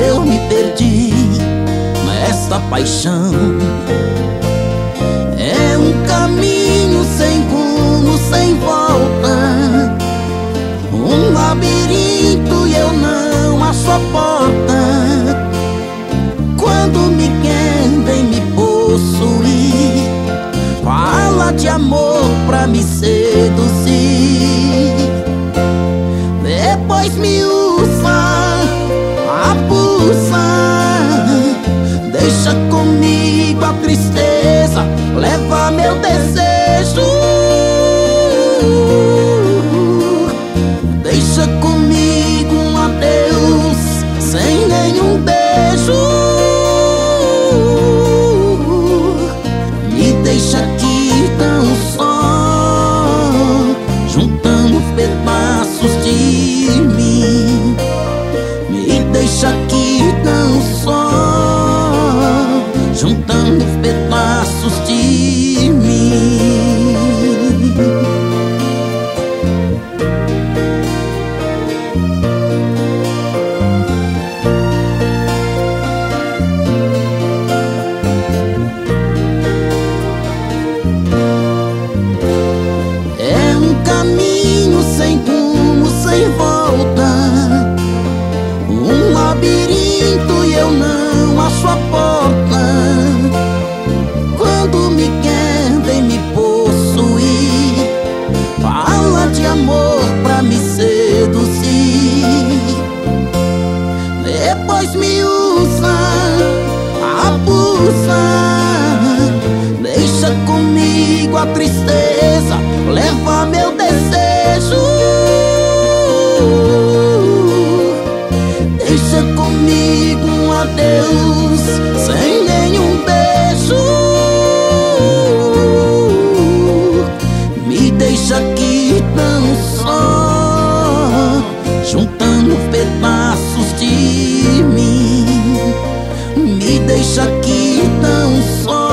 eu me perdi nesta paixão. É um caminho sem rumo, sem volta, um labirinto e eu não acho a porta. Quando me querem me possuir, fala de amor pra me seduzir. Depois me usa, abusa, deixa comigo a tristeza, leva meu desejo. Deixa comigo um adeus sem nenhum beijo. Me deixa aqui tão só, juntando os pedaços de mim. Me deixa aqui tão só, juntando os pedaços de mim. É um caminho sem rumo, sem volta, um labirinto e eu não acho a porta. Quando me querem me possuir, fala de amor pra me seduzir. Depois me usa, abusa, deixa comigo a tristeza, leva meu desejo. Deixa comigo um adeus sem nenhum beijo. Me deixa aqui tão só, juntando pedaços de mim. Me deixa aqui tão só,